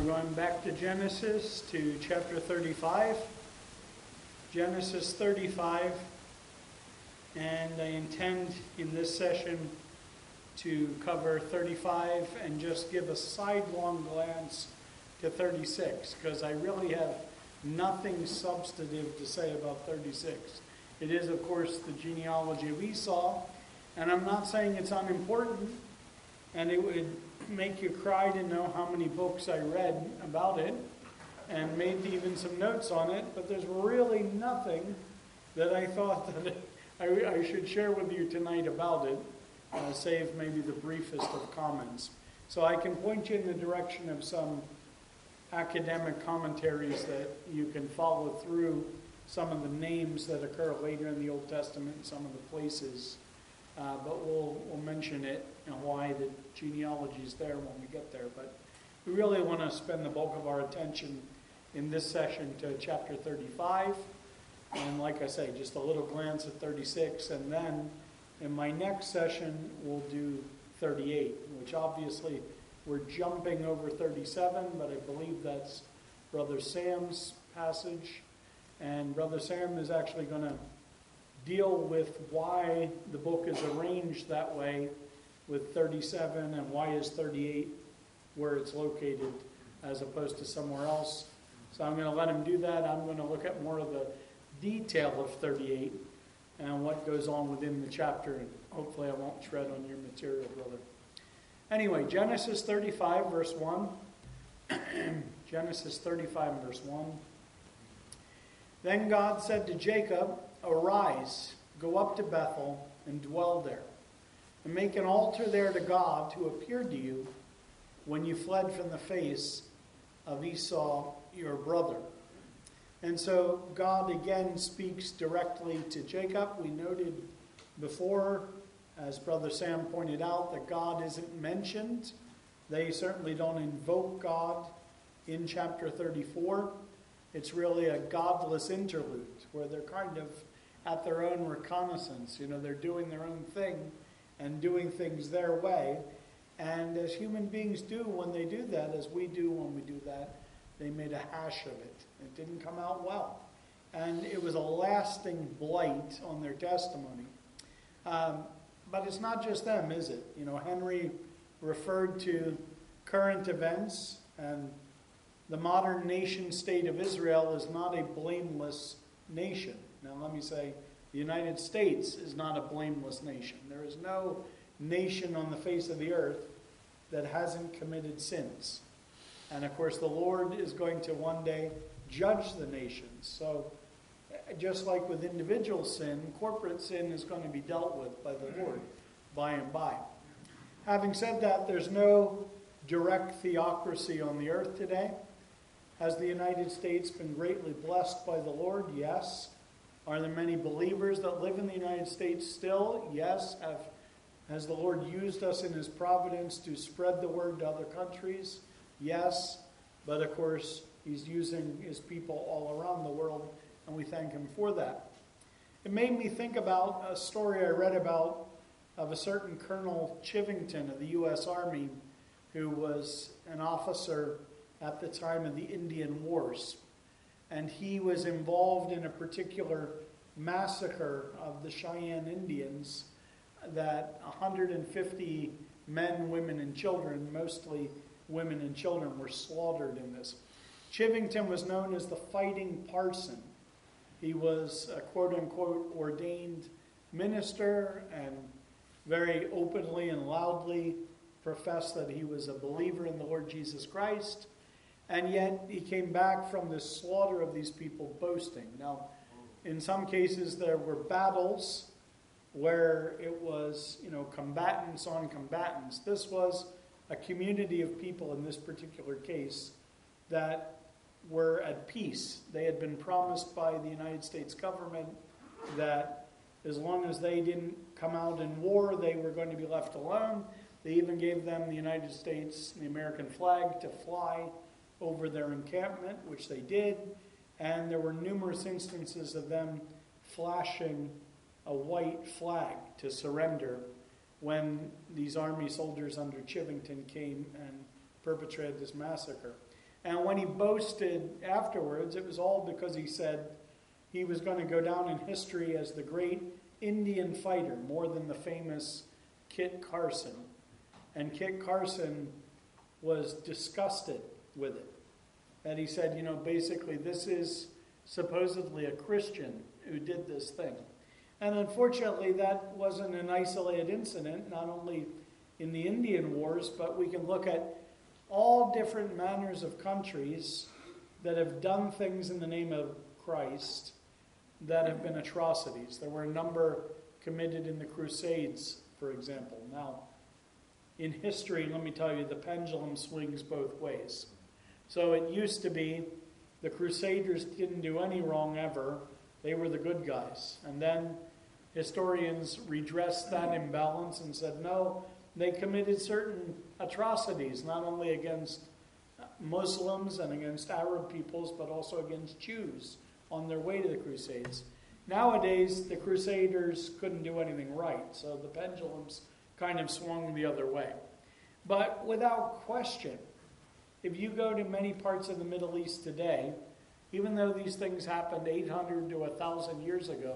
We're going back to Genesis, to chapter 35. Genesis 35. And I intend in this session to cover 35 and just give a sidelong glance to 36, because I really have nothing substantive to say about 36. It is, of course, the genealogy of Esau, and I'm not saying it's unimportant, and it would make you cry to know how many books I read about it and made even some notes on it, but there's really nothing that I thought that I should share with you tonight about it, save maybe the briefest of comments. So I can point you in the direction of some academic commentaries that you can follow through some of the names that occur later in the Old Testament and some of the places. But we'll mention it and why the genealogy is there when we get there. But we really want to spend the bulk of our attention in this session to chapter 35. And like I say, just a little glance at 36. And then in my next session, we'll do 38, which obviously we're jumping over 37, but I believe that's Brother Sam's passage. And Brother Sam is actually going to deal with why the book is arranged that way with 37 and why is 38 where it's located as opposed to somewhere else. So I'm going to let him do that. I'm going to look at more of the detail of 38 and what goes on within the chapter, and hopefully I won't tread on your material, brother. Anyway, Genesis 35, verse 1. Genesis 35, verse 1. Then God said to Jacob, "Arise, go up to Bethel and dwell there, and make an altar there to God who appeared to you when you fled from the face of Esau your brother." And so God again speaks directly to Jacob. We noted before, as Brother Sam pointed out, that God isn't mentioned. They certainly don't invoke God in chapter 34. It's really a godless interlude where they're kind of at their own reconnaissance. You know, they're doing their own thing and doing things their way. And as human beings do when they do that, as we do when we do that, they made a hash of it. It didn't come out well. And it was a lasting blight on their testimony. But it's not just them, is it? You know, Henry referred to current events, and the modern nation state of Israel is not a blameless nation. Now let me say, the United States is not a blameless nation. There is no nation on the face of the earth that hasn't committed sins. And of course the Lord is going to one day judge the nations. So just like with individual sin, corporate sin is going to be dealt with by the Lord by and by. Having said that, there's no direct theocracy on the earth today. Has the United States been greatly blessed by the Lord? Yes. Are there many believers that live in the United States still? Yes. Has the Lord used us in his providence to spread the word to other countries? Yes. But of course, he's using his people all around the world, and we thank him for that. It made me think about a story I read about of a certain Colonel Chivington of the U.S. Army, who was an officer at the time of the Indian Wars. And he was involved in a particular massacre of the Cheyenne Indians that 150 men, women, and children, mostly women and children, were slaughtered in this. Chivington was known as the Fighting Parson. He was a quote-unquote ordained minister and very openly and loudly professed that he was a believer in the Lord Jesus Christ. And yet he came back from the slaughter of these people boasting. Now, in some cases there were battles where it was, combatants on combatants. This was a community of people in this particular case that were at peace. They had been promised by the United States government that as long as they didn't come out in war, they were going to be left alone. They even gave them the United States, the American flag, to fly over their encampment, which they did. And there were numerous instances of them flashing a white flag to surrender when these army soldiers under Chivington came and perpetrated this massacre. And when he boasted afterwards, it was all because he said he was going to go down in history as the great Indian fighter, more than the famous Kit Carson. And Kit Carson was disgusted with it. And he said, basically this is supposedly a Christian who did this thing. And unfortunately, that wasn't an isolated incident, not only in the Indian Wars, but we can look at all different manners of countries that have done things in the name of Christ that have been atrocities. There were a number committed in the Crusades, for example. Now, in history, let me tell you, the pendulum swings both ways. So it used to be the Crusaders didn't do any wrong ever. They were the good guys. And then historians redressed that imbalance and said, no, they committed certain atrocities, not only against Muslims and against Arab peoples, but also against Jews on their way to the Crusades. Nowadays, the Crusaders couldn't do anything right, so the pendulums kind of swung the other way. But without question, if you go to many parts of the Middle East today, even though these things happened 800 to 1,000 years ago,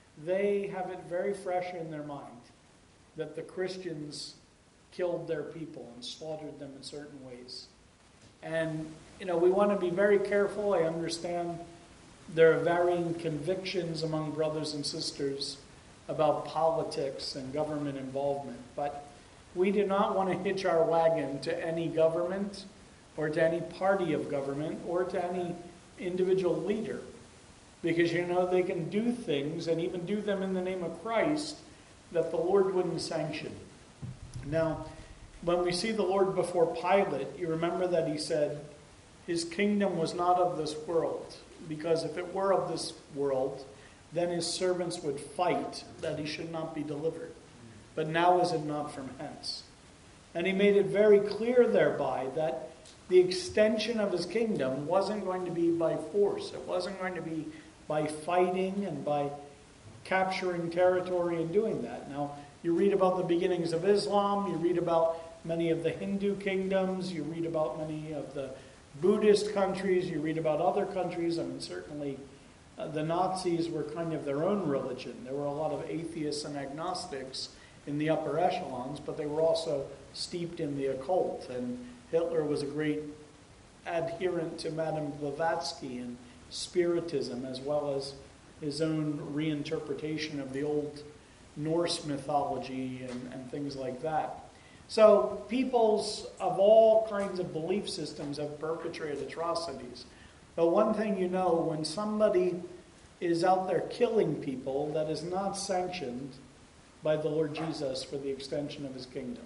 they have it very fresh in their mind that the Christians killed their people and slaughtered them in certain ways. And, we want to be very careful. I understand there are varying convictions among brothers and sisters about politics and government involvement. But we do not want to hitch our wagon to any government or to any party of government or to any individual leader. Because, they can do things and even do them in the name of Christ that the Lord wouldn't sanction. Now, when we see the Lord before Pilate, you remember that he said his kingdom was not of this world, because if it were of this world, then his servants would fight that he should not be delivered. But now is it not from hence. And he made it very clear thereby that the extension of his kingdom wasn't going to be by force. It wasn't going to be by fighting and by capturing territory and doing that. Now, you read about the beginnings of Islam, you read about many of the Hindu kingdoms, you read about many of the Buddhist countries, you read about other countries. I mean, certainly the Nazis were kind of their own religion. There were a lot of atheists and agnostics in the upper echelons, but they were also steeped in the occult. And Hitler was a great adherent to Madame Blavatsky and Spiritism, as well as his own reinterpretation of the old Norse mythology and things like that. So peoples of all kinds of belief systems have perpetrated atrocities. But one thing when somebody is out there killing people, that is not sanctioned by the Lord Jesus for the extension of his kingdom.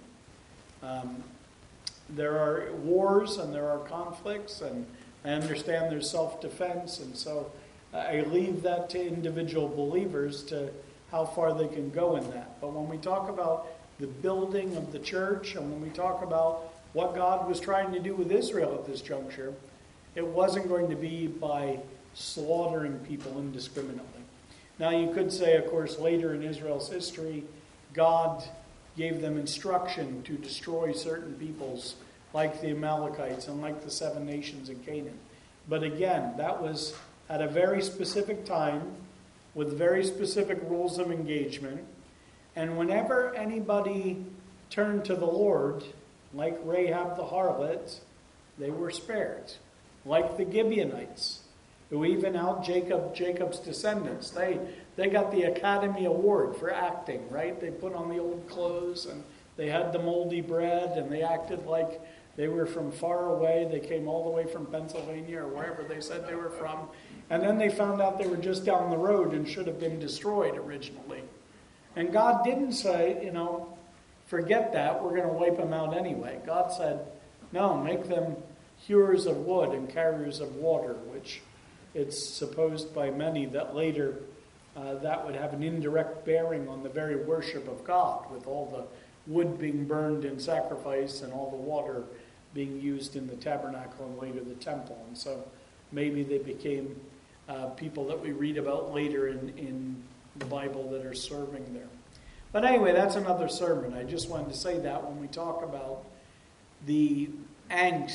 There are wars and there are conflicts, and I understand there's self-defense, and so I leave that to individual believers to how far they can go in that. But when we talk about the building of the church, and when we talk about what God was trying to do with Israel at this juncture, it wasn't going to be by slaughtering people indiscriminately. Now you could say, of course, later in Israel's history, God gave them instruction to destroy certain peoples like the Amalekites and like the 7 nations in Canaan. But again, that was at a very specific time with very specific rules of engagement. And whenever anybody turned to the Lord, like Rahab the harlot, they were spared. Like the Gibeonites, who even out Jacob's descendants. They got the Academy Award for acting, right? They put on the old clothes and they had the moldy bread and they acted like they were from far away. They came all the way from Pennsylvania or wherever they said they were from. And then they found out they were just down the road and should have been destroyed originally. And God didn't say, forget that, we're going to wipe them out anyway. God said, no, make them hewers of wood and carriers of water, which it's supposed by many that later that would have an indirect bearing on the very worship of God, with all the wood being burned in sacrifice and all the water being used in the tabernacle and later the temple. And so maybe they became people that we read about later in the Bible that are serving there. But anyway, that's another sermon. I just wanted to say that when we talk about the angst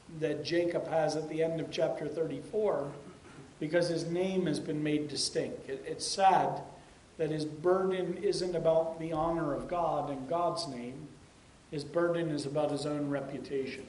that Jacob has at the end of chapter 34, because his name has been made distinct. It's sad that his burden isn't about the honor of God and God's name. His burden is about his own reputation.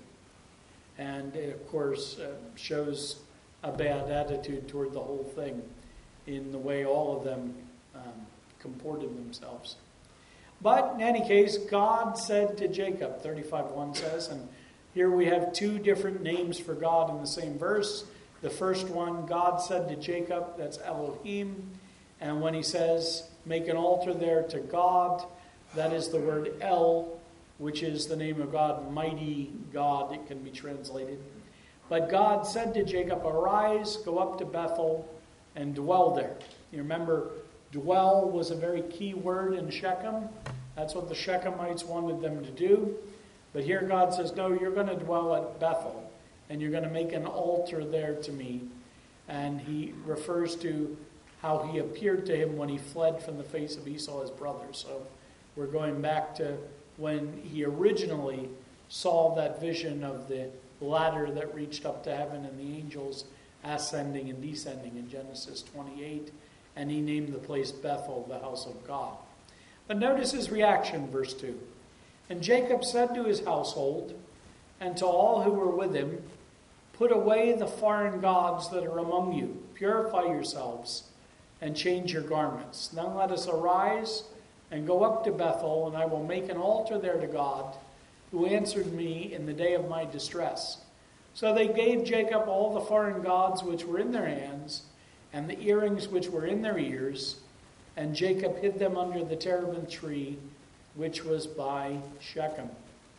And it, of course, shows a bad attitude toward the whole thing in the way all of them comported themselves. But in any case, God said to Jacob, 35:1 says, and here we have two different names for God in the same verse. The first one, God said to Jacob, that's Elohim. And when he says, make an altar there to God, that is the word El, which is the name of God, mighty God, it can be translated. But God said to Jacob, arise, go up to Bethel, and dwell there. You remember, dwell was a very key word in Shechem. That's what the Shechemites wanted them to do. But here God says, no, you're going to dwell at Bethel, and you're going to make an altar there to me. And he refers to how he appeared to him when he fled from the face of Esau, his brother. So we're going back to when he originally saw that vision of the ladder that reached up to heaven and the angels ascending and descending in Genesis 28. And he named the place Bethel, the house of God. But notice his reaction, verse 2. And Jacob said to his household and to all who were with him, put away the foreign gods that are among you. Purify yourselves and change your garments. Then let us arise and go up to Bethel, and I will make an altar there to God, who answered me in the day of my distress. So they gave Jacob all the foreign gods which were in their hands, and the earrings which were in their ears, and Jacob hid them under the terebinth tree, which was by Shechem.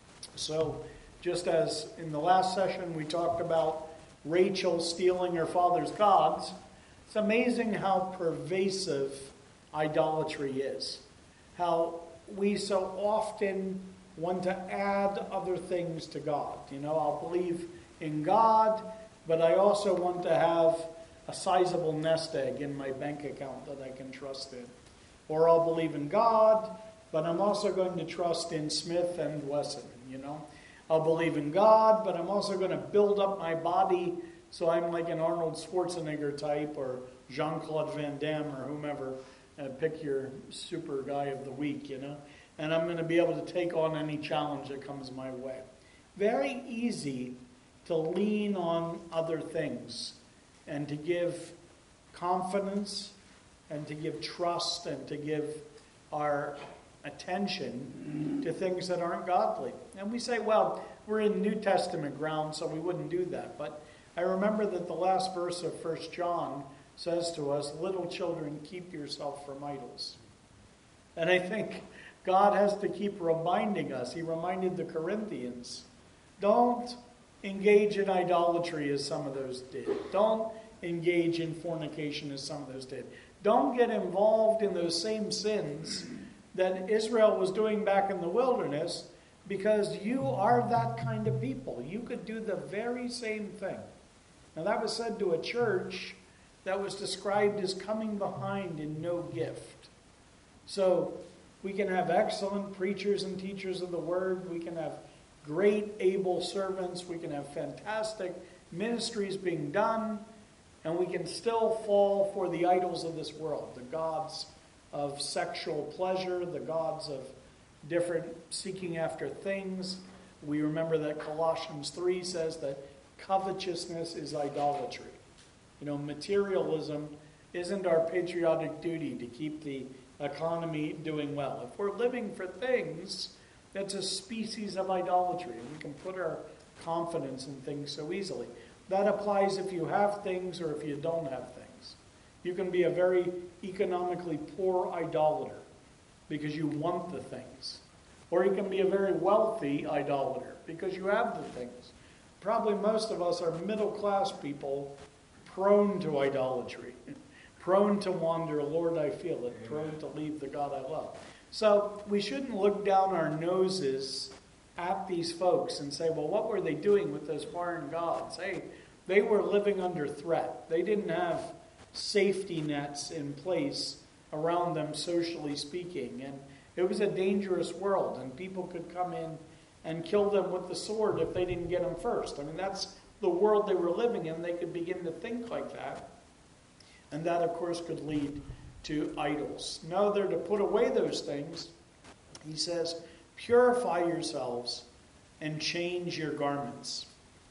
So, just as in the last session we talked about Rachel stealing her father's gods, it's amazing how pervasive idolatry is. How we so often want to add other things to God. You know, I'll believe in God, but I also want to have a sizable nest egg in my bank account that I can trust in. Or I'll believe in God, but I'm also going to trust in Smith and Wesson, you know. I'll believe in God, but I'm also going to build up my body so I'm like an Arnold Schwarzenegger type or Jean-Claude Van Damme or whomever. Pick your super guy of the week, you know. And I'm going to be able to take on any challenge that comes my way. Very easy to lean on other things and to give confidence and to give trust and to give our attention to things that aren't godly. And we say, well, we're in New Testament ground, so we wouldn't do that. But I remember that the last verse of 1 John says to us, little children, keep yourself from idols. And I think God has to keep reminding us. He reminded the Corinthians, don't engage in idolatry as some of those did. Don't engage in fornication as some of those did. Don't get involved in those same sins that Israel was doing back in the wilderness, because you are that kind of people. You could do the very same thing. Now that was said to a church that was described as coming behind in no gift. So we can have excellent preachers and teachers of the word. We can have great, able servants. We can have fantastic ministries being done. And we can still fall for the idols of this world, the gods of sexual pleasure, the gods of different seeking after things. We remember that Colossians 3 says that covetousness is idolatry. You know, materialism isn't our patriotic duty to keep the economy doing well. If we're living for things, that's a species of idolatry. And we can put our confidence in things so easily. That applies if you have things or if you don't have things. You can be a very economically poor idolater because you want the things. Or you can be a very wealthy idolater because you have the things. Probably most of us are middle-class people prone to idolatry, prone to wander, Lord, I feel it, prone to leave the God I love. So we shouldn't look down our noses at these folks and say, well, what were they doing with those foreign gods? Hey, they were living under threat. They didn't have safety nets in place around them, socially speaking. And it was a dangerous world, and people could come in and kill them with the sword if they didn't get them first. I mean, that's the world they were living in. They could begin to think like that. And that, of course, could lead to idols. No, they're to put away those things. He says, purify yourselves and change your garments.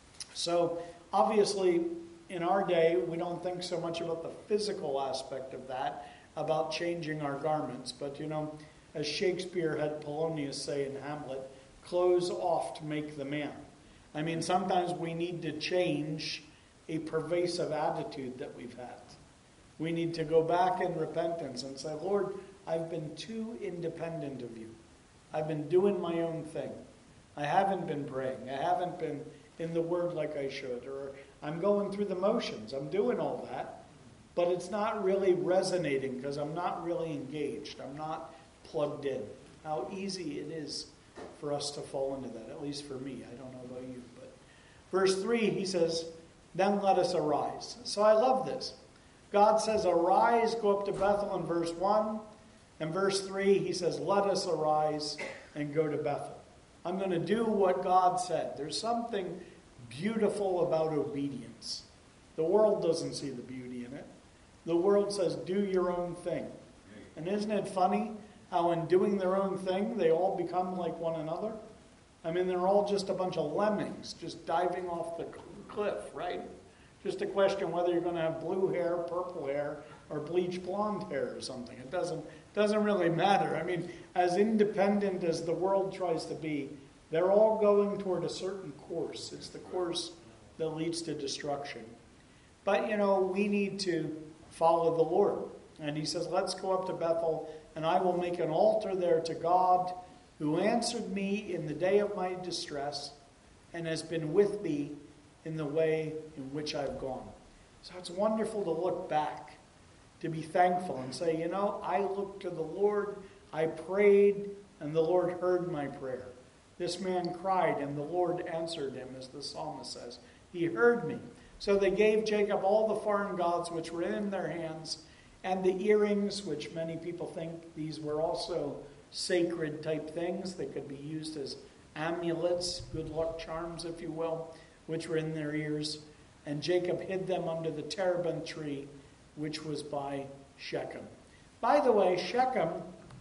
So, obviously, in our day, we don't think so much about the physical aspect of that, about changing our garments. But, as Shakespeare had Polonius say in Hamlet, clothes oft make the man. I mean, sometimes we need to change a pervasive attitude that we've had. We need to go back in repentance and say, Lord, I've been too independent of you. I've been doing my own thing. I haven't been praying. I haven't been in the Word like I should. Or I'm going through the motions. I'm doing all that. But it's not really resonating because I'm not really engaged. I'm not plugged in. How easy it is for us to fall into that, at least for me. I don't know about you. But verse 3, he says, then let us arise. So I love this. God says, arise, go up to Bethel in verse 1. And verse 3, he says, let us arise and go to Bethel. I'm going to do what God said. There's something beautiful about obedience. The world doesn't see the beauty in it. The world says, do your own thing. And isn't it funny how in doing their own thing, they all become like one another? I mean, they're all just a bunch of lemmings just diving off the cliff, right? Just a question whether you're going to have blue hair, purple hair, or bleach blonde hair or something. It doesn't really matter. I mean, as independent as the world tries to be, they're all going toward a certain course. It's the course that leads to destruction. But, we need to follow the Lord. And he says, let's go up to Bethel, and I will make an altar there to God, who answered me in the day of my distress, and has been with me in the way in which I've gone. So it's wonderful to look back, to be thankful and say, I looked to the Lord, I prayed, and the Lord heard my prayer. This man cried, and the Lord answered him, as the psalmist says. He heard me. So they gave Jacob all the foreign gods which were in their hands, and the earrings, which many people think these were also sacred type things that could be used as amulets, good luck charms, if you will, which were in their ears. And Jacob hid them under the terebinth tree, which was by Shechem. By the way, Shechem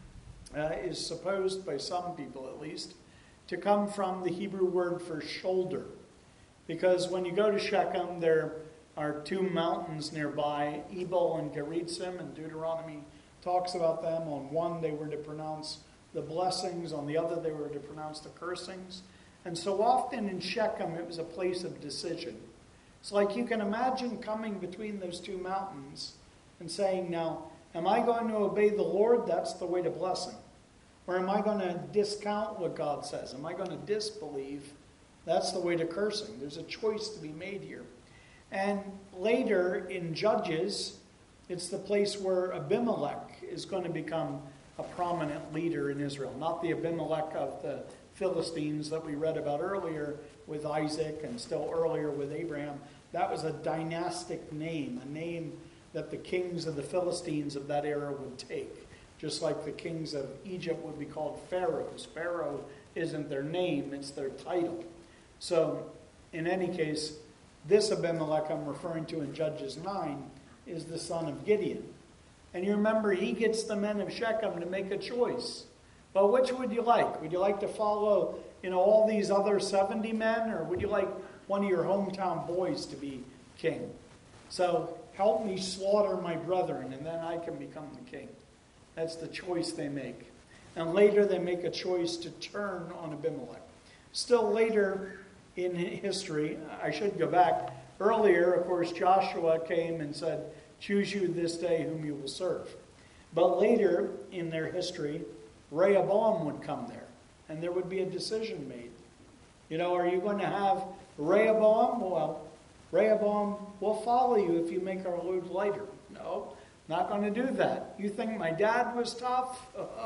is supposed, by some people at least, to come from the Hebrew word for shoulder. Because when you go to Shechem, there are two mountains nearby, Ebal and Gerizim, and Deuteronomy talks about them. On one, they were to pronounce the blessings. On the other, they were to pronounce the cursings. And so often in Shechem, it was a place of decision. It's like you can imagine coming between those two mountains and saying, now, am I going to obey the Lord? That's the way to blessing. Or am I going to discount what God says? Am I going to disbelieve? That's the way to cursing. There's a choice to be made here. And later in Judges, it's the place where Abimelech is going to become a prominent leader in Israel. Not the Abimelech of the Philistines that we read about earlier with Isaac and still earlier with Abraham. That was a dynastic name, a name that the kings of the Philistines of that era would take. Just like the kings of Egypt would be called pharaohs. Pharaoh isn't their name, it's their title. So, in any case, this Abimelech I'm referring to in Judges 9 is the son of Gideon. And you remember, he gets the men of Shechem to make a choice. Well, which would you like? Would you like to follow, all these other 70 men? Or would you like one of your hometown boys to be king? So, help me slaughter my brethren, and then I can become the king. That's the choice they make. And later they make a choice to turn on Abimelech. Still later in history, I should go back. Earlier, of course, Joshua came and said, choose you this day whom you will serve. But later in their history, Rehoboam would come there, and there would be a decision made. Are you going to have Rehoboam? Well, Rehoboam will follow you if you make our load lighter. No, not going to do that. You think my dad was tough?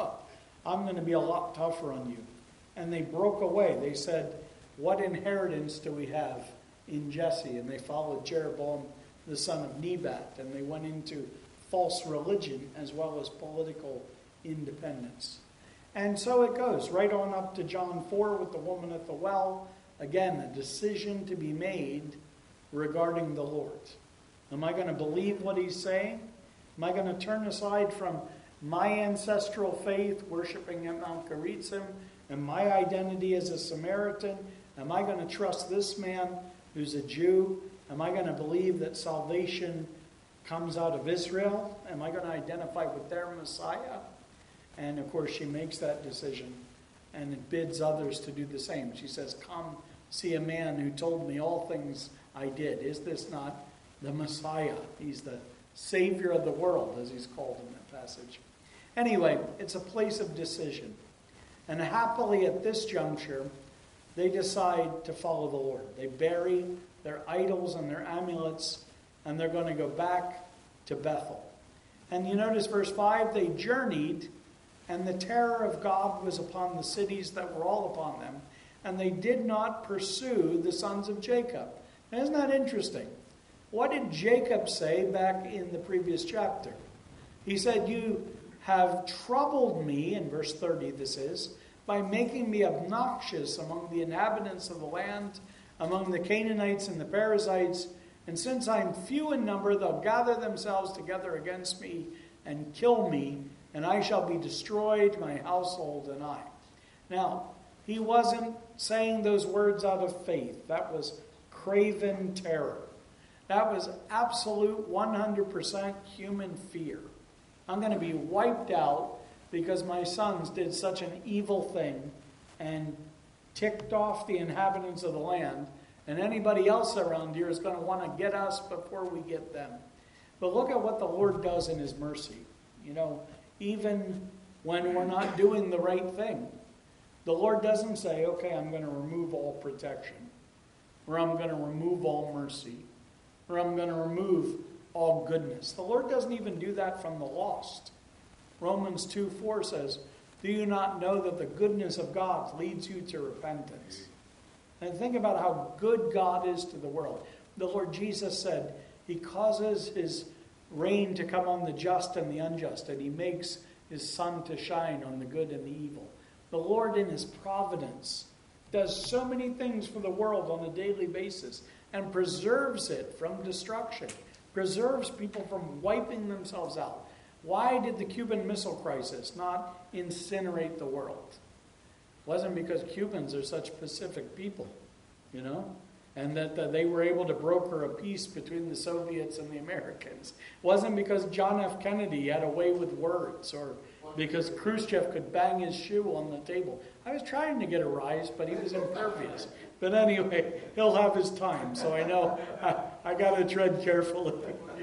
I'm going to be a lot tougher on you. And they broke away. They said, what inheritance do we have in Jesse? And they followed Jeroboam, the son of Nebat, and they went into false religion as well as political independence. And so it goes right on up to John 4 with the woman at the well. Again, a decision to be made regarding the Lord. Am I going to believe what he's saying? Am I going to turn aside from my ancestral faith, worshiping at Mount Gerizim, and my identity as a Samaritan? Am I going to trust this man who's a Jew? Am I going to believe that salvation comes out of Israel? Am I going to identify with their Messiah? And of course, she makes that decision and it bids others to do the same. She says, "Come see a man who told me all things I did. Is this not the Messiah?" He's the Savior of the world, as he's called in that passage. Anyway, it's a place of decision. And happily at this juncture, they decide to follow the Lord. They bury their idols and their amulets, and they're going to go back to Bethel. And you notice verse 5, they journeyed, and the terror of God was upon the cities that were all upon them, and they did not pursue the sons of Jacob. Now, isn't that interesting? What did Jacob say back in the previous chapter? He said, "You have troubled me," in verse 30 this is, "by making me obnoxious among the inhabitants of the land, among the Canaanites and the Perizzites. And since I am few in number, they'll gather themselves together against me and kill me, and I shall be destroyed, my household and I." Now, he wasn't saying those words out of faith. That was craven terror. That was absolute 100% human fear. I'm going to be wiped out because my sons did such an evil thing and ticked off the inhabitants of the land, and anybody else around here is going to want to get us before we get them. But look at what the Lord does in his mercy. You know, even when we're not doing the right thing, the Lord doesn't say, "Okay, I'm going to remove all protection," or "I'm going to remove all mercy," or "I'm going to remove all goodness." The Lord doesn't even do that from the lost. Romans 2:4 says, "Do you not know that the goodness of God leads you to repentance?" And think about how good God is to the world. The Lord Jesus said he causes his rain to come on the just and the unjust, and he makes his sun to shine on the good and the evil. The Lord in his providence does so many things for the world on a daily basis and preserves it from destruction, preserves people from wiping themselves out. Why did the Cuban Missile Crisis not incinerate the world? It wasn't because Cubans are such pacific people, you know, and that they were able to broker a peace between the Soviets and the Americans. It wasn't because John F. Kennedy had a way with words, or because Khrushchev could bang his shoe on the table. I was trying to get a rise, but he was impervious. But anyway, he'll have his time, so I know I got to tread carefully.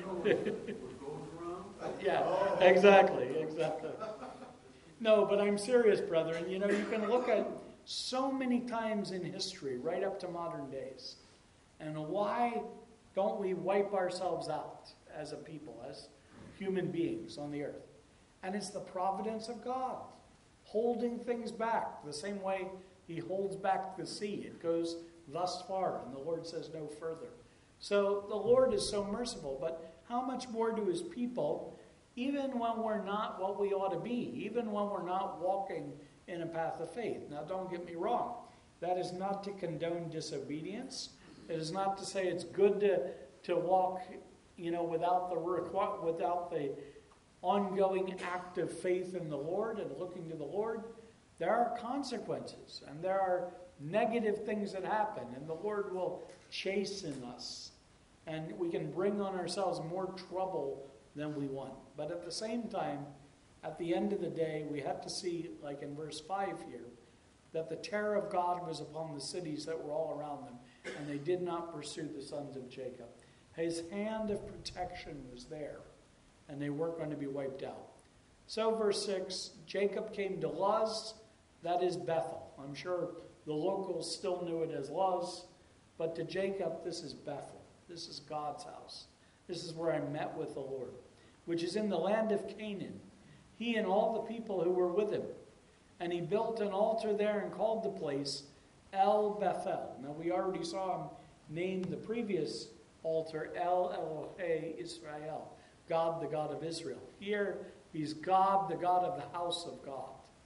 Yeah, exactly. No, but I'm serious, brethren. You know, you can look at so many times in history, right up to modern days. And why don't we wipe ourselves out as a people, as human beings on the earth? And it's the providence of God, holding things back, the same way he holds back the sea. It goes thus far, and the Lord says no further. So the Lord is so merciful, but how much more to his people, even when we're not what we ought to be, even when we're not walking in a path of faith. Now, don't get me wrong. That is not to condone disobedience. It is not to say it's good to walk, you know, without the ongoing act of faith in the Lord and looking to the Lord. There are consequences, and there are negative things that happen, and the Lord will chasten us, and we can bring on ourselves more trouble than we want. But at the same time, at the end of the day, we have to see, like in verse 5 here, that the terror of God was upon the cities that were all around them, and they did not pursue the sons of Jacob. His hand of protection was there, and they weren't going to be wiped out. So verse 6, Jacob came to Luz, that is Bethel. I'm sure the locals still knew it as Luz, but to Jacob, this is Bethel. This is God's house. This is where I met with the Lord, which is in the land of Canaan, he and all the people who were with him. And he built an altar there and called the place El Bethel. Now we already saw him name the previous altar El Elohe Israel, God the God of Israel. Here he's God, the God of the house of God.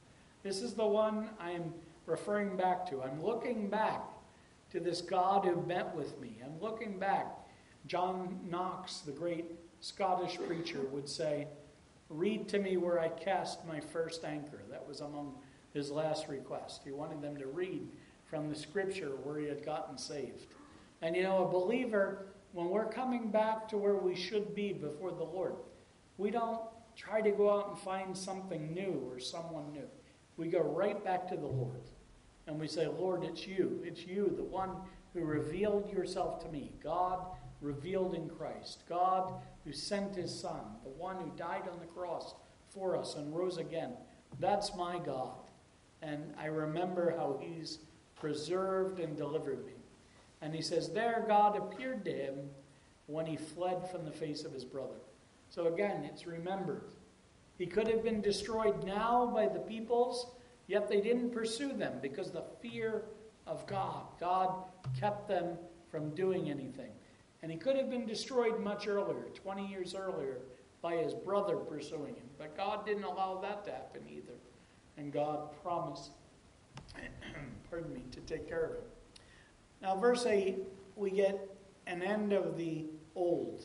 This is the one I'm referring back to. I'm looking back to this God who met with me. I'm looking back. John Knox, the great Scottish preacher, would say, read to me where I cast my first anchor. That was among his last requests. He wanted them to read from the scripture where he had gotten saved. And a believer, when we're coming back to where we should be before the Lord, we don't try to go out and find something new or someone new. We go right back to the Lord. And we say, Lord, it's you. It's you, the one who revealed yourself to me. God revealed in Christ. God who sent his Son. The one who died on the cross for us and rose again. That's my God. And I remember how he's preserved and delivered me. And he says, there God appeared to him when he fled from the face of his brother. So again, it's remembered. He could have been destroyed now by the peoples, yet they didn't pursue them because the fear of God. God kept them from doing anything. And he could have been destroyed much earlier, 20 years earlier, by his brother pursuing him. But God didn't allow that to happen either. And God promised, to take care of him. Now, verse 8, we get an end of the old.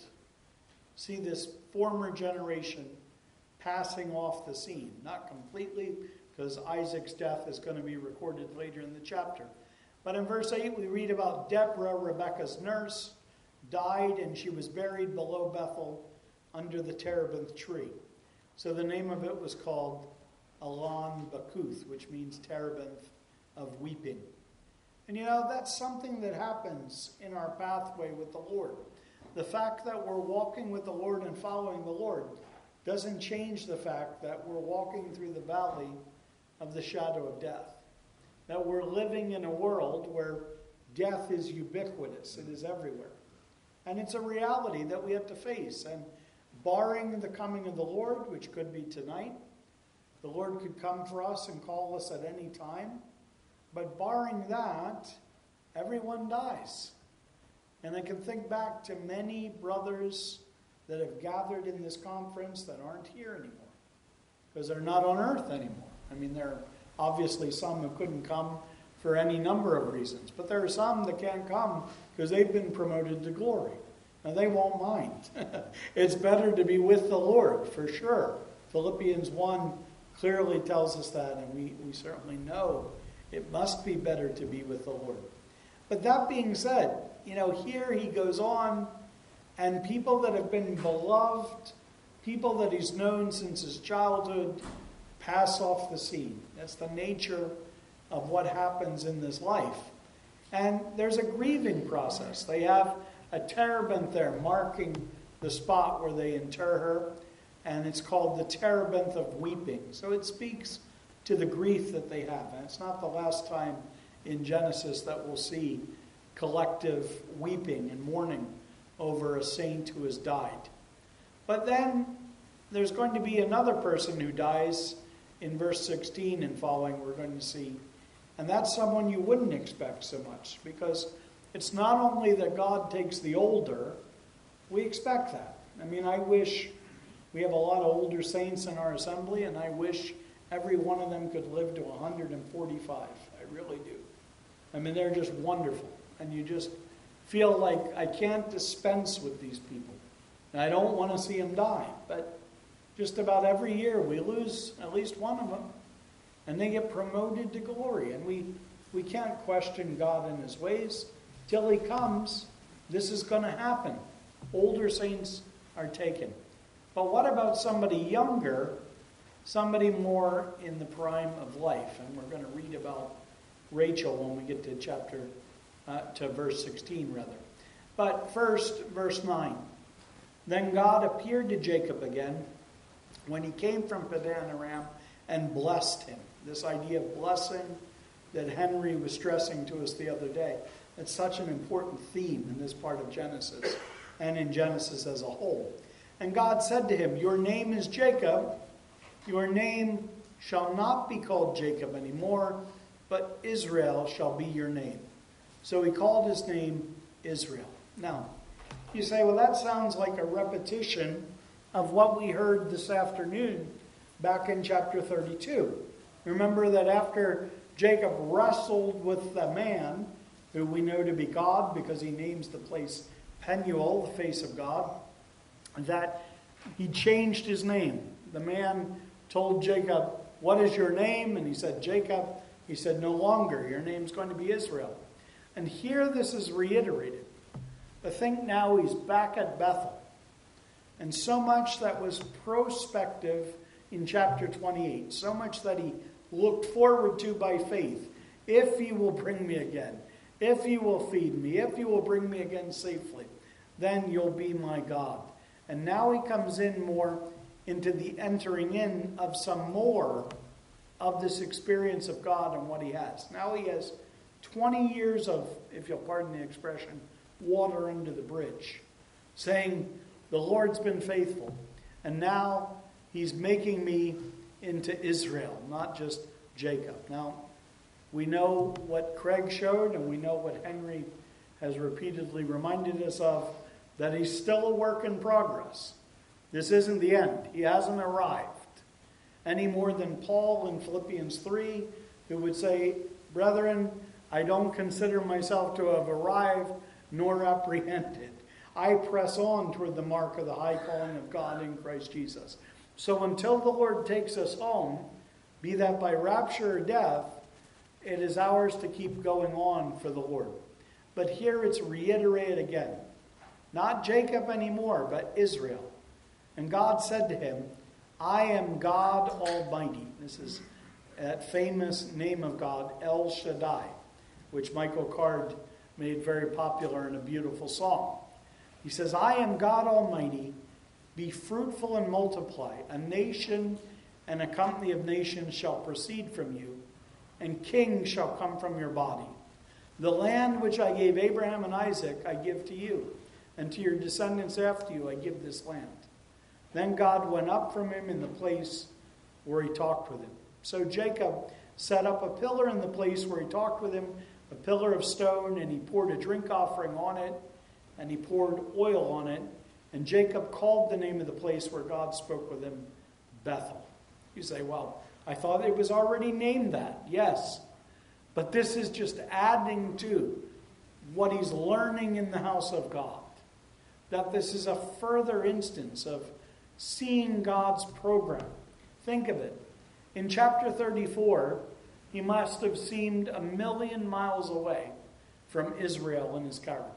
See this former generation passing off the scene. Not completely, because Isaac's death is going to be recorded later in the chapter. But in verse 8, we read about Deborah, Rebekah's nurse, died, and she was buried below Bethel under the terebinth tree. So the name of it was called Allon Bakuth, which means terebinth of weeping. And that's something that happens in our pathway with the Lord. The fact that we're walking with the Lord and following the Lord doesn't change the fact that we're walking through the valley of the shadow of death. That we're living in a world where death is ubiquitous. It is everywhere. And it's a reality that we have to face. And barring the coming of the Lord, which could be tonight, the Lord could come for us and call us at any time. But barring that, everyone dies. And I can think back to many brothers that have gathered in this conference that aren't here anymore. Because they're not on earth anymore. I mean, there are obviously some who couldn't come for any number of reasons. But there are some that can't come because they've been promoted to glory. And they won't mind. It's better to be with the Lord, for sure. Philippians 1 clearly tells us that, and we certainly know it must be better to be with the Lord. But that being said, here he goes on, and people that have been beloved, people that he's known since his childhood, pass off the scene. That's the nature of what happens in this life. And there's a grieving process. They have a terebinth there marking the spot where they inter her, and it's called the terebinth of weeping. So it speaks to the grief that they have. And it's not the last time in Genesis that we'll see collective weeping and mourning over a saint who has died. But then there's going to be another person who dies in verse 16 and following, we're going to see. And that's someone you wouldn't expect so much, because it's not only that God takes the older, we expect that. I mean, I wish we have a lot of older saints in our assembly, and I wish every one of them could live to 145. I really do. I mean, they're just wonderful. And you just feel like I can't dispense with these people. And I don't want to see them die. But just about every year we lose at least one of them. And they get promoted to glory. And we can't question God in his ways. Till he comes, this is going to happen. Older saints are taken. But what about somebody younger, somebody more in the prime of life? And we're going to read about Rachel when we get to verse 16 rather. But first, verse 9. Then God appeared to Jacob again when he came from Padan Aram and blessed him. This idea of blessing that Henry was stressing to us the other day. It's such an important theme in this part of Genesis and in Genesis as a whole. And God said to him, your name is Jacob. Your name shall not be called Jacob anymore, but Israel shall be your name. So he called his name Israel. Now, you say, well, that sounds like a repetition of what we heard this afternoon back in chapter 32. Remember that after Jacob wrestled with the man, who we know to be God because he names the place Peniel, the face of God, that he changed his name. The man told Jacob, "What is your name?" And he said, "Jacob." He said, "No longer. Your name's going to be Israel." And here this is reiterated. But think now he's back at Bethel. And so much that was prospective in chapter 28, so much that he looked forward to by faith. If you will bring me again, if you will feed me, if you will bring me again safely, then you'll be my God. And now he comes in more into the entering in of some more of this experience of God and what he has. Now he has 20 years of, if you'll pardon the expression, water under the bridge, saying, the Lord's been faithful. And now he's making me into Israel, not just Jacob. Now, we know what Craig showed, and we know what Henry has repeatedly reminded us of, that he's still a work in progress. This isn't the end. He hasn't arrived. Any more than Paul in Philippians 3, who would say, "Brethren, I don't consider myself to have arrived nor apprehended. I press on toward the mark of the high calling of God in Christ Jesus." So until the Lord takes us home, be that by rapture or death, it is ours to keep going on for the Lord. But here it's reiterated again. Not Jacob anymore, but Israel. And God said to him, "I am God Almighty." This is that famous name of God, El Shaddai, which Michael Card made very popular in a beautiful song. He says, "I am God Almighty. Be fruitful and multiply. A nation and a company of nations shall proceed from you, and kings shall come from your body. The land which I gave Abraham and Isaac I give to you, and to your descendants after you I give this land." Then God went up from him in the place where he talked with him. So Jacob set up a pillar in the place where he talked with him, a pillar of stone, and he poured a drink offering on it, and he poured oil on it. And Jacob called the name of the place where God spoke with him, Bethel. You say, "Well, I thought it was already named that." Yes, but this is just adding to what he's learning in the house of God. That this is a further instance of seeing God's program. Think of it. In chapter 34, he must have seemed 1,000,000 miles away from Israel and his character.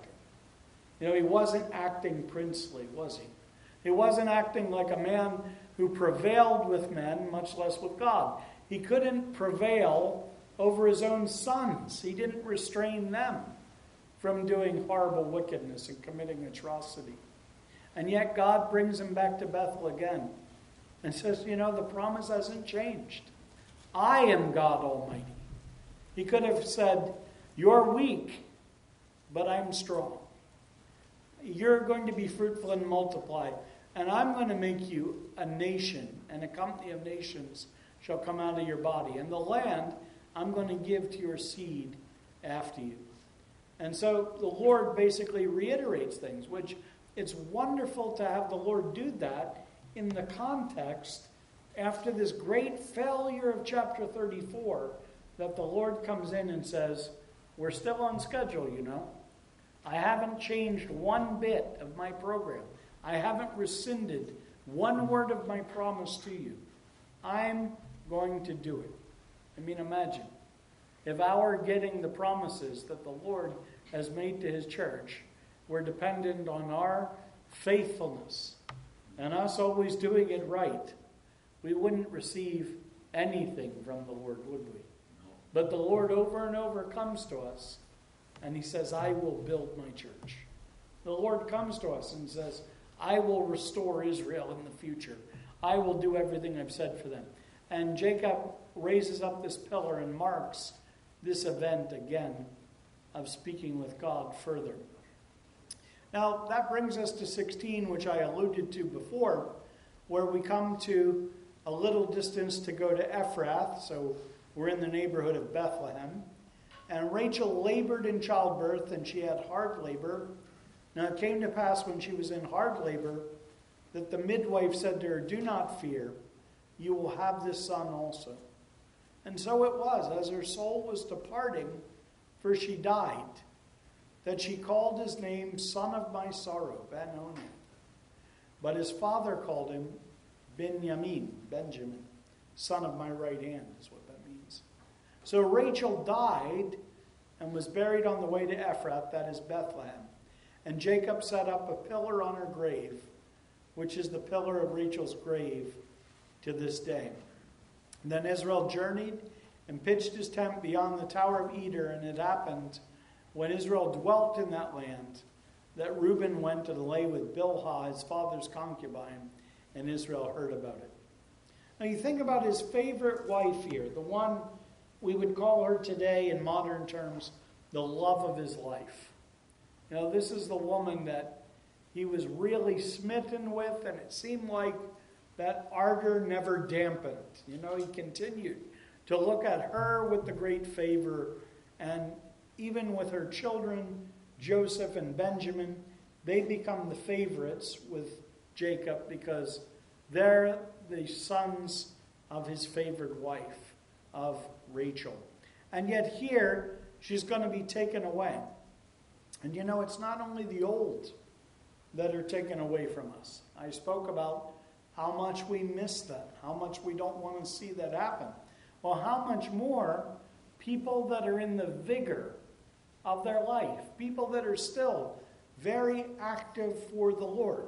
You know, he wasn't acting princely, was he? He wasn't acting like a man who prevailed with men, much less with God. He couldn't prevail over his own sons. He didn't restrain them from doing horrible wickedness and committing atrocity. And yet God brings him back to Bethel again and says, you know, the promise hasn't changed. I am God Almighty. He could have said, "You're weak, but I'm strong. You're going to be fruitful and multiply, and I'm going to make you a nation, and a company of nations shall come out of your body. And the land I'm going to give to your seed after you." And so the Lord basically reiterates things, which it's wonderful to have the Lord do that in the context after this great failure of chapter 34, that the Lord comes in and says, "We're still on schedule, you know. I haven't changed one bit of my program. I haven't rescinded one word of my promise to you. I'm going to do it." I mean, imagine if our getting the promises that the Lord has made to his church were dependent on our faithfulness and us always doing it right, we wouldn't receive anything from the Lord, would we? But the Lord over and over comes to us and he says, "I will build my church." The Lord comes to us and says, "I will restore Israel in the future. I will do everything I've said for them." And Jacob raises up this pillar and marks this event again of speaking with God further. Now, that brings us to 16, which I alluded to before, where we come to a little distance to go to Ephrath. So we're in the neighborhood of Bethlehem. And Rachel labored in childbirth, and she had hard labor. Now it came to pass when she was in hard labor that the midwife said to her, "Do not fear, you will have this son also." And so it was, as her soul was departing, for she died, that she called his name Son of My Sorrow, Ben-Oni. But his father called him Benjamin, Son of My Right Hand, is what that means. So Rachel died and was buried on the way to Ephrath, that is Bethlehem. And Jacob set up a pillar on her grave, which is the pillar of Rachel's grave to this day. And then Israel journeyed and pitched his tent beyond the Tower of Eder, and it happened when Israel dwelt in that land that Reuben went to lay with Bilhah, his father's concubine, and Israel heard about it. Now you think about his favorite wife here, the one we would call her today in modern terms, the love of his life. You know, this is the woman that he was really smitten with, and it seemed like that ardor never dampened. You know, he continued to look at her with the great favor, and even with her children, Joseph and Benjamin, they become the favorites with Jacob because they're the sons of his favored wife, of Rachel. And yet here, she's going to be taken away. And you know, it's not only the old that are taken away from us. I spoke about how much we miss that, how much we don't want to see that happen. Well, how much more people that are in the vigor of their life, people that are still very active for the Lord.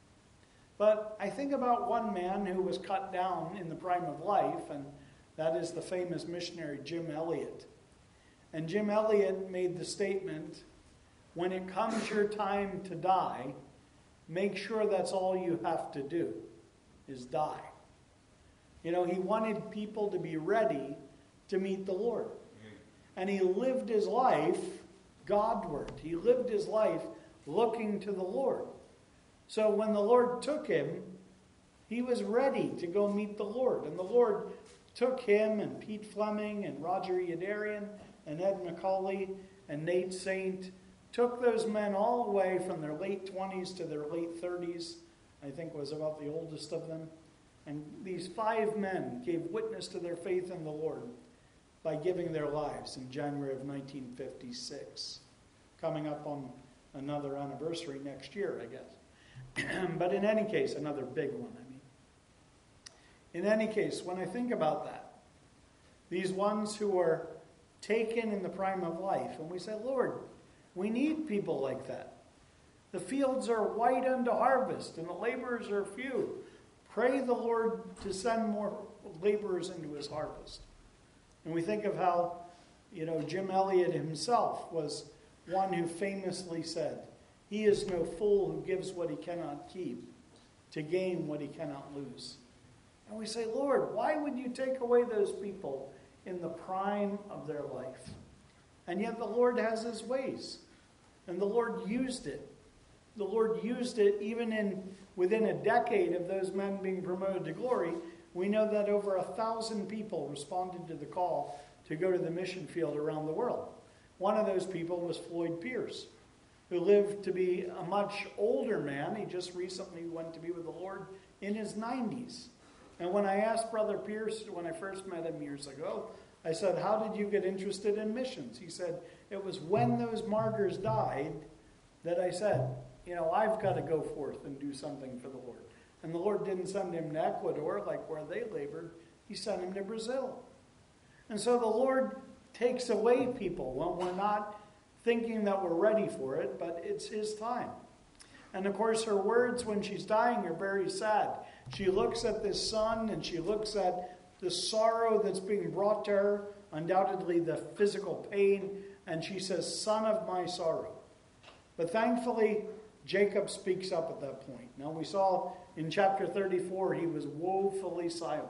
But I think about one man who was cut down in the prime of life, and that is the famous missionary Jim Elliot. And Jim Elliot made the statement, when it comes your time to die, make sure that's all you have to do, is die. You know, he wanted people to be ready to meet the Lord. And he lived his life Godward. He lived his life looking to the Lord. So when the Lord took him, he was ready to go meet the Lord. And the Lord took him and Pete Fleming and Roger Yadarian and Ed McCauley and Nate Saint, took those men all the way from their late 20s to their late 30s, I think was about the oldest of them. And these 5 men gave witness to their faith in the Lord by giving their lives in January of 1956. Coming up on another anniversary next year, I guess. But in any case, another big one, I mean. In any case, when I think about that, these ones who are taken in the prime of life, and we say, Lord, we need people like that. The fields are white unto harvest, and the laborers are few. Pray the Lord to send more laborers into his harvest. And we think of how, you know, Jim Elliot himself was one who famously said, he is no fool who gives what he cannot keep to gain what he cannot lose. And we say, Lord, why would you take away those people in the prime of their life? And yet the Lord has his ways. And the Lord used it. The Lord used it even within a decade of those men being promoted to glory. We know that over 1,000 people responded to the call to go to the mission field around the world. One of those people was Floyd Pierce, who lived to be a much older man. He just recently went to be with the Lord in his 90s. And when I asked Brother Pierce, when I first met him years ago, I said, how did you get interested in missions? He said, it was when those martyrs died that I said, you know, I've got to go forth and do something for the Lord. And the Lord didn't send him to Ecuador, like where they labored. He sent him to Brazil. And so the Lord takes away people when we're not thinking that we're ready for it, but it's his time. And of course, her words when she's dying are very sad. She looks at this son and she looks at the sorrow that's being brought to her, undoubtedly the physical pain, and she says, Son of my sorrow. But thankfully, Jacob speaks up at that point. Now we saw in chapter 34, he was woefully silent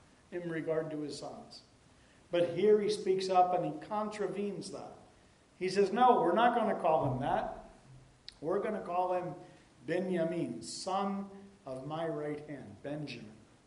in regard to his sons. But here he speaks up and he contravenes that. He says, no, we're not going to call him that. We're going to call him Benjamin, son of my right hand, Benjamin.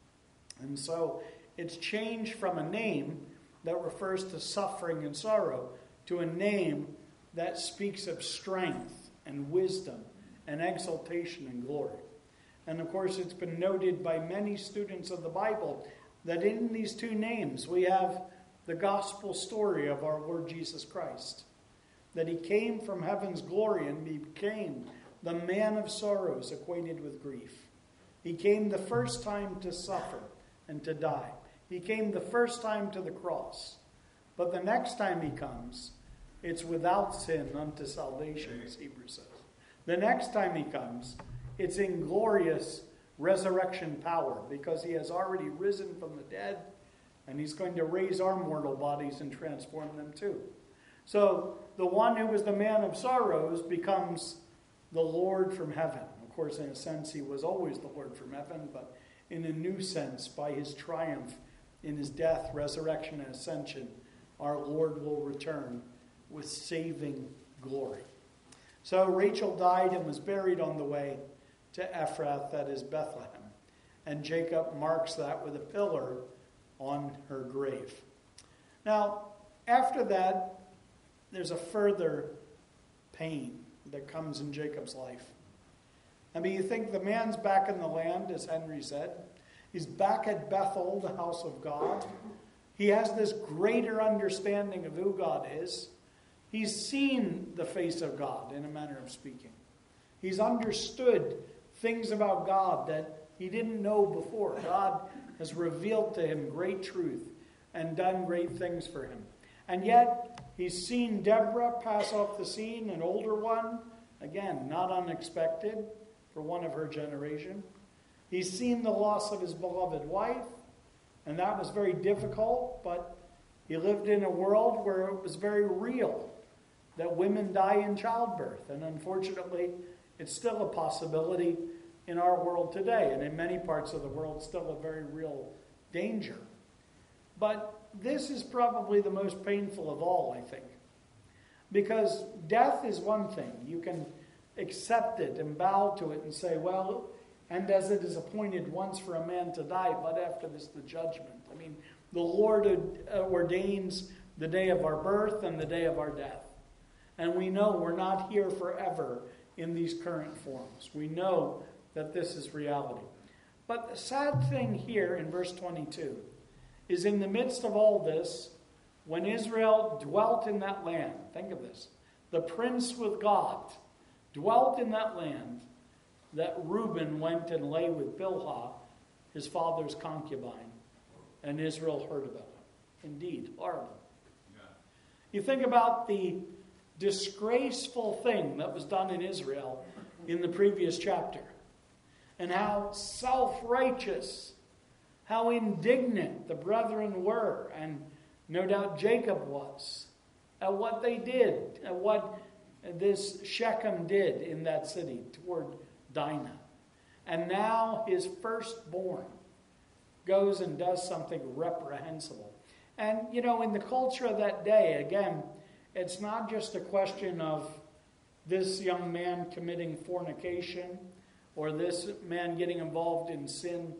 And so it's changed from a name that refers to suffering and sorrow to a name that speaks of strength and wisdom and exaltation and glory. And of course, it's been noted by many students of the Bible that in these two names we have the gospel story of our Lord Jesus Christ. That he came from heaven's glory and became the man of sorrows, acquainted with grief. He came the first time to suffer and to die. He came the first time to the cross. But the next time he comes, it's without sin unto salvation, as Hebrews says. The next time he comes, it's in glorious resurrection power, because he has already risen from the dead, and he's going to raise our mortal bodies and transform them too. So the one who was the man of sorrows becomes the Lord from heaven. Of course, in a sense, he was always the Lord from heaven, but in a new sense, by his triumph in his death, resurrection, and ascension, our Lord will return with saving glory. So Rachel died and was buried on the way to Ephrath, that is Bethlehem. And Jacob marks that with a pillar on her grave. Now, after that, there's a further pain that comes in Jacob's life. I mean, you think the man's back in the land, as Henry said. He's back at Bethel, the house of God. He has this greater understanding of who God is. He's seen the face of God, in a manner of speaking. He's understood things about God that he didn't know before. God has revealed to him great truth and done great things for him. And yet, he's seen Deborah pass off the scene, an older one. Again, not unexpected for one of her generation. He's seen the loss of his beloved wife, and that was very difficult, but he lived in a world where it was very real that women die in childbirth. And unfortunately, it's still a possibility in our world today, and in many parts of the world, still a very real danger. But this is probably the most painful of all, I think. Because death is one thing. You can accept it and bow to it and say, well, and as it is appointed once for a man to die, but after this the judgment. I mean, the Lord ordains the day of our birth and the day of our death. And we know we're not here forever in these current forms. We know that this is reality. But the sad thing here in verse 22 is in the midst of all this, when Israel dwelt in that land, think of this, the prince with God dwelt in that land, that Reuben went and lay with Bilhah, his father's concubine, and Israel heard about it. Indeed, horrible. Yeah. You think about the disgraceful thing that was done in Israel in the previous chapter, and how self-righteous, how indignant the brethren were, and no doubt Jacob was, at what they did, at what this Shechem did in that city toward Dinah. And now his firstborn goes and does something reprehensible. And, in the culture of that day, again, it's not just a question of this young man committing fornication or this man getting involved in sin,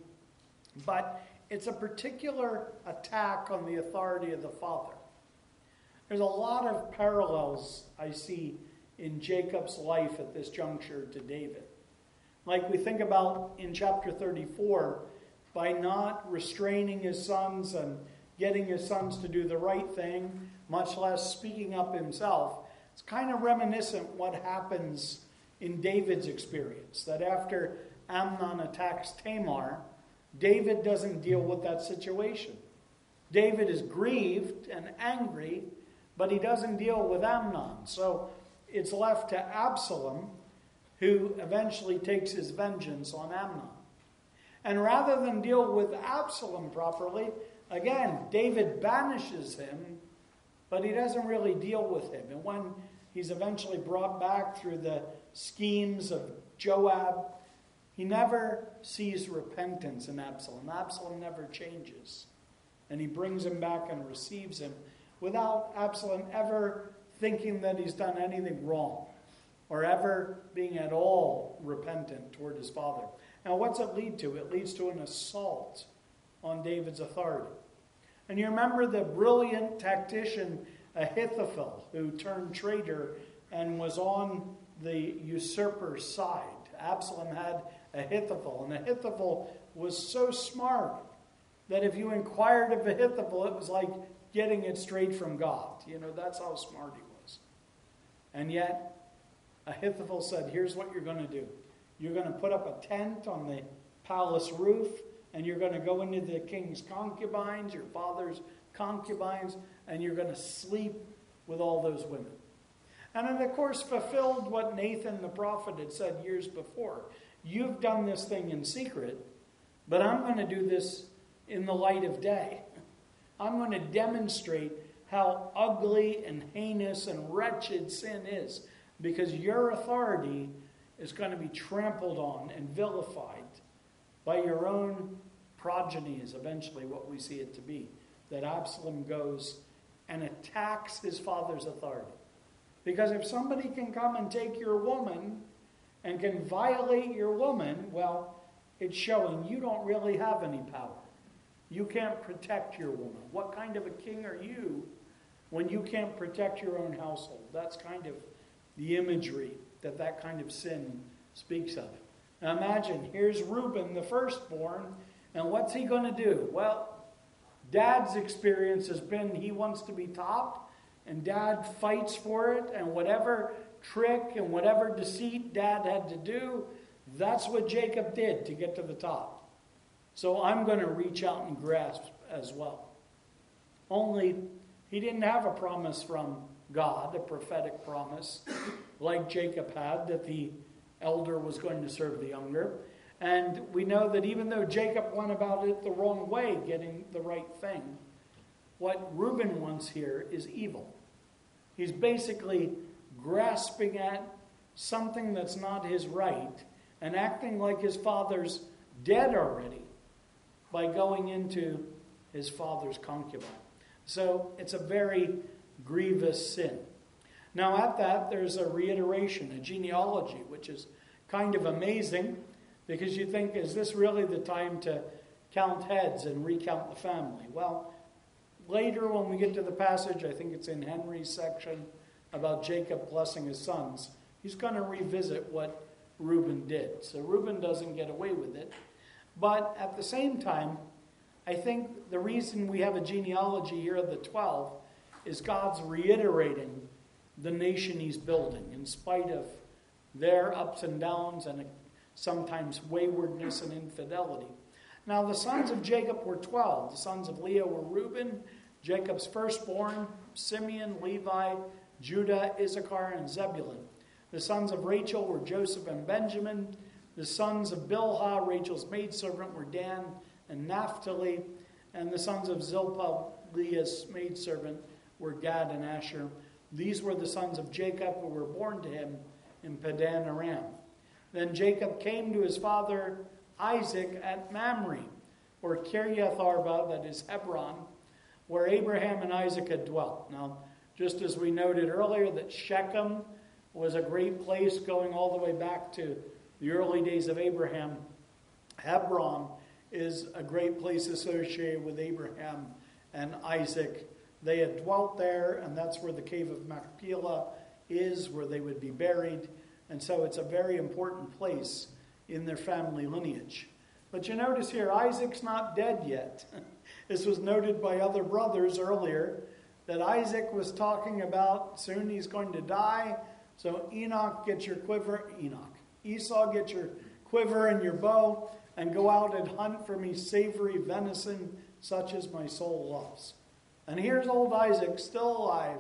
but it's a particular attack on the authority of the father. There's a lot of parallels I see in Jacob's life at this juncture to David. Like we think about in chapter 34, by not restraining his sons and getting his sons to do the right thing, much less speaking up himself, it's kind of reminiscent what happens in David's experience, that after Amnon attacks Tamar, David doesn't deal with that situation. David is grieved and angry, but he doesn't deal with Amnon. So it's left to Absalom, who eventually takes his vengeance on Amnon. And rather than deal with Absalom properly, again, David banishes him, but he doesn't really deal with him. And when he's eventually brought back through the schemes of Joab, he never sees repentance in Absalom. Absalom never changes. And he brings him back and receives him without Absalom ever thinking that he's done anything wrong or ever being at all repentant toward his father. Now, what's it lead to? It leads to an assault on David's authority. And you remember the brilliant tactician Ahithophel, who turned traitor and was on the usurper's side. Absalom had Ahithophel, and Ahithophel was so smart that if you inquired of Ahithophel, it was like getting it straight from God. That's how smart he was. And yet, Ahithophel said, here's what you're going to do. You're going to put up a tent on the palace roof, and you're going to go into the king's concubines, your father's concubines, and you're going to sleep with all those women. And it, of course, fulfilled what Nathan the prophet had said years before. You've done this thing in secret, but I'm going to do this in the light of day. I'm going to demonstrate how ugly and heinous and wretched sin is, because your authority is going to be trampled on and vilified by your own progeny, is eventually what we see it to be. That Absalom goes and attacks his father's authority. Because if somebody can come and take your woman and can violate your woman, well, it's showing you don't really have any power. You can't protect your woman. What kind of a king are you when you can't protect your own household? That's kind of the imagery that kind of sin speaks of. Now imagine, here's Reuben, the firstborn, and what's he going to do? Well, Dad's experience has been he wants to be top, and Dad fights for it, and whatever trick and whatever deceit Dad had to do, that's what Jacob did to get to the top. So I'm going to reach out and grasp as well. Only he didn't have a promise from God, a prophetic promise, like Jacob had, that the elder was going to serve the younger. And we know that even though Jacob went about it the wrong way, getting the right thing, what Reuben wants here is evil. He's basically grasping at something that's not his right and acting like his father's dead already by going into his father's concubine. So it's a very grievous sin. Now at that, there's a reiteration, a genealogy, which is kind of amazing, because you think, is this really the time to count heads and recount the family? Well, later when we get to the passage, I think it's in Henry's section about Jacob blessing his sons, he's going to revisit what Reuben did. So Reuben doesn't get away with it. But at the same time, I think the reason we have a genealogy here of the 12 is God's reiterating the nation he's building in spite of their ups and downs and sometimes waywardness and infidelity. Now the sons of Jacob were 12. The sons of Leah were Reuben, Jacob's firstborn, Simeon, Levi, Judah, Issachar, and Zebulun. The sons of Rachel were Joseph and Benjamin. The sons of Bilhah, Rachel's maidservant, were Dan and Naphtali. And the sons of Zilpah, Leah's maidservant, were Gad and Asher. These were the sons of Jacob who were born to him in Padan Aram. Then Jacob came to his father Isaac at Mamre, or Kiriath Arba, that is Hebron, where Abraham and Isaac had dwelt. Now, just as we noted earlier that Shechem was a great place going all the way back to the early days of Abraham, Hebron is a great place associated with Abraham and Isaac. They had dwelt there, and that's where the cave of Machpelah is, where they would be buried. And so it's a very important place in their family lineage. But you notice here, Isaac's not dead yet. This was noted by other brothers earlier, that Isaac was talking about soon he's going to die. So Enoch, get your quiver. Esau, get your quiver and your bow, and go out and hunt for me savory venison, such as my soul loves. And here's old Isaac, still alive,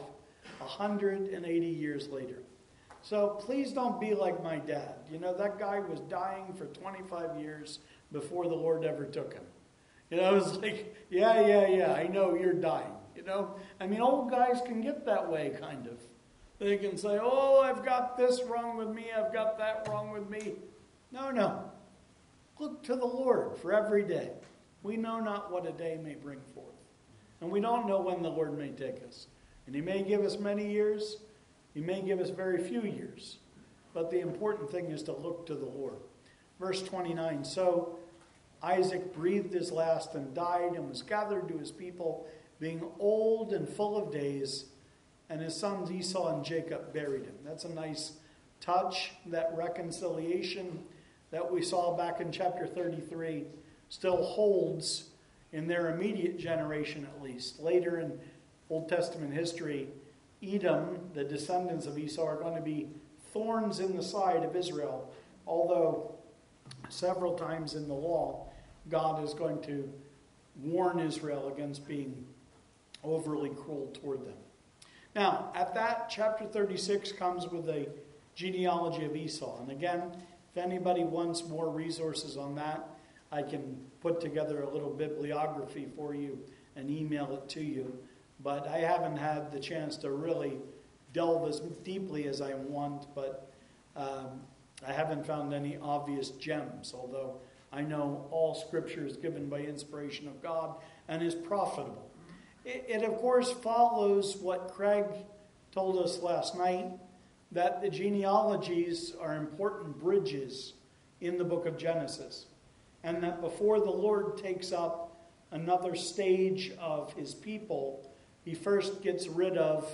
180 years later. So please don't be like my dad. That guy was dying for 25 years before the Lord ever took him. It was like, yeah, I know you're dying. Old guys can get that way, kind of. They can say, oh, I've got this wrong with me, I've got that wrong with me. No. Look to the Lord for every day. We know not what a day may bring forth. And we don't know when the Lord may take us. And he may give us many years. He may give us very few years. But the important thing is to look to the Lord. Verse 29, so Isaac breathed his last and died and was gathered to his people, being old and full of days, and his sons Esau and Jacob buried him. That's a nice touch. That reconciliation that we saw back in chapter 33 still holds in their immediate generation at least. Later in Old Testament history, Edom, the descendants of Esau, are going to be thorns in the side of Israel, although several times in the law, God is going to warn Israel against being overly cruel toward them. Now, at that, chapter 36 comes with a genealogy of Esau. And again, if anybody wants more resources on that, I can put together a little bibliography for you and email it to you. But I haven't had the chance to really delve as deeply as I want, but I haven't found any obvious gems, although I know all Scripture is given by inspiration of God and is profitable. It of course follows what Craig told us last night, that the genealogies are important bridges in the book of Genesis, and that before the Lord takes up another stage of his people, he first gets rid of,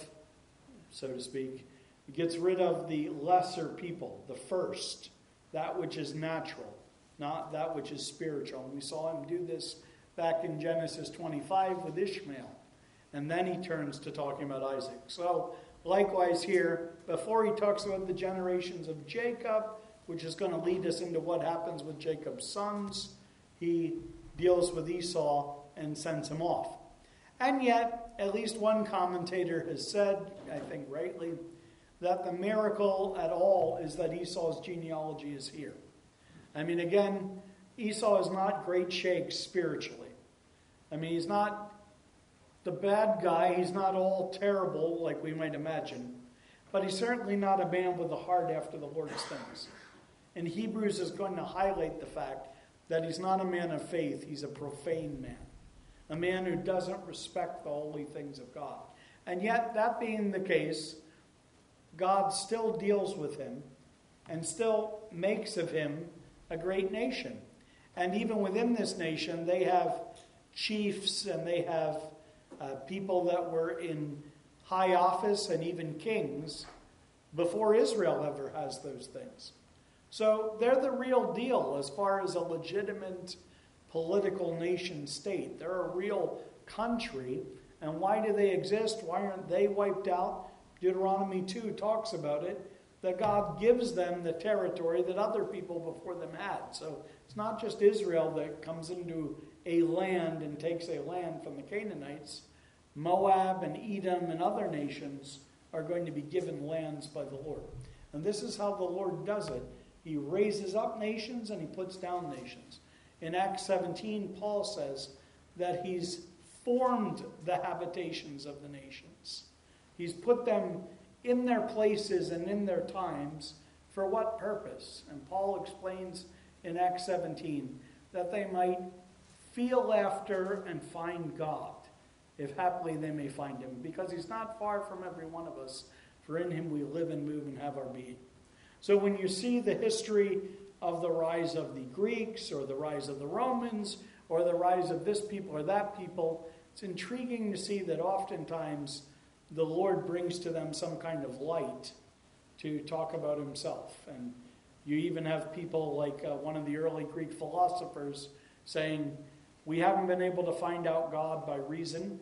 so to speak, he gets rid of the lesser people, the first, that which is natural, not that which is spiritual. And we saw him do this back in Genesis 25 with Ishmael. And then he turns to talking about Isaac. So, likewise here, before he talks about the generations of Jacob, which is going to lead us into what happens with Jacob's sons, he deals with Esau and sends him off. And yet, at least one commentator has said, I think rightly, that the miracle at all is that Esau's genealogy is here. I mean, again, Esau is not great shakes spiritually. I mean, he's not the bad guy. He's not all terrible like we might imagine. But he's certainly not a man with a heart after the Lord's things. And Hebrews is going to highlight the fact that he's not a man of faith. He's a profane man. A man who doesn't respect the holy things of God. And yet, that being the case, God still deals with him and still makes of him a great nation. And even within this nation, they have chiefs and they have people that were in high office and even kings before Israel ever has those things. So they're the real deal as far as a legitimate political nation state. They're a real country. And why do they exist? Why aren't they wiped out? Deuteronomy 2 talks about it, that God gives them the territory that other people before them had. So it's not just Israel that comes into a land and takes a land from the Canaanites. Moab and Edom and other nations are going to be given lands by the Lord. And this is how the Lord does it. He raises up nations and he puts down nations. In Acts 17, Paul says that he's formed the habitations of the nations. He's put them in their places and in their times. For what purpose? And Paul explains in Acts 17 that they might feel after and find God, if haply they may find him, because he's not far from every one of us, for in him we live and move and have our being. So when you see the history of the rise of the Greeks or the rise of the Romans or the rise of this people or that people, it's intriguing to see that oftentimes the Lord brings to them some kind of light to talk about himself. And you even have people like one of the early Greek philosophers saying, we haven't been able to find out God by reason.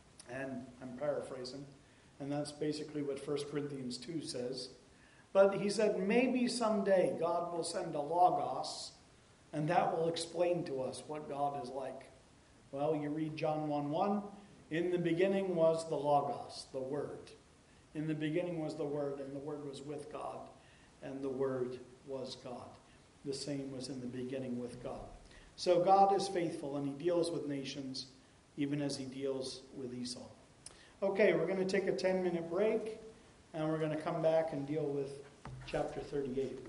And I'm paraphrasing. And that's basically what 1 Corinthians 2 says. But he said, maybe someday God will send a logos, and that will explain to us what God is like. Well, you read John 1:1. In the beginning was the Logos, the Word. In the beginning was the Word, and the Word was with God, and the Word was God. The same was in the beginning with God. So God is faithful, and he deals with nations, even as he deals with Esau. Okay, we're going to take a 10-minute break, and we're going to come back and deal with chapter 38.